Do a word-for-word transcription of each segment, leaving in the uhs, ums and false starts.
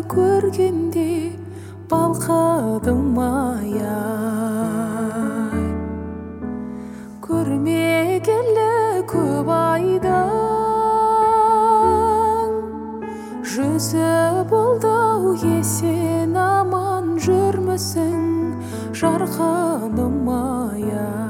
көргенде балқыдым ай, көрмегелі көп айдан жүзі болды-ау, есен аман жүрмісің жарқыным ай.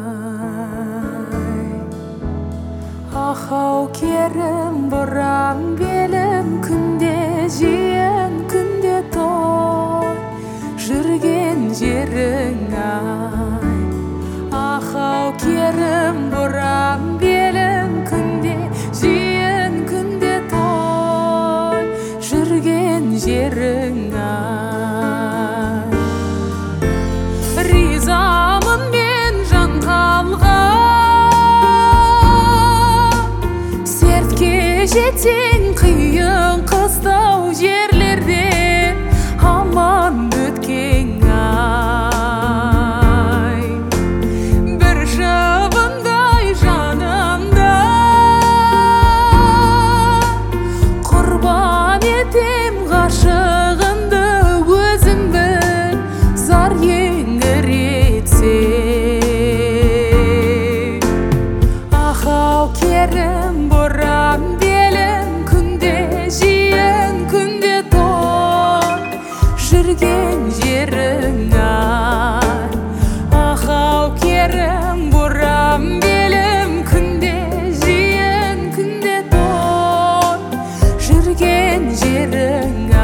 Ахау керім бұрам белім, күнде жиен күнде той жүрген жерің ай. Ахау керім бұрам белім, күнде жиен күнде той жүрген жерің ай. Ризамын мен жан қалған, сертке жетең қиын қыстау жерлерден аман өткен ай. Бір шыбындай жанымда құрбан етем ғашығымды, өзің біл зар еңіретсе. Ахау керім бұрам белім, күнде жиен күнде той жүрген жерің ай. Ахау керім бұрам белім, күнде жиен күнде той жүрген жерің ай.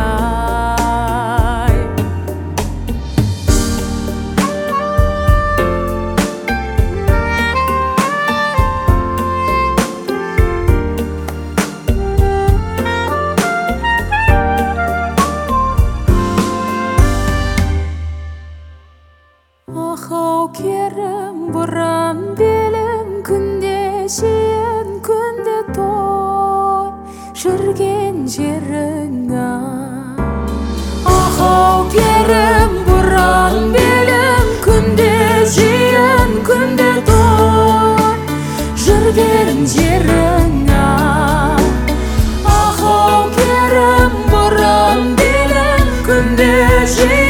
Ахау керім бұрам белім, күнде жиен күнде той жүрген жерің ай. Ахау керім бұрам белім, күнде жиен күнде той жүрген жерің ай. Ахау керім бұрам белім, күнде жиен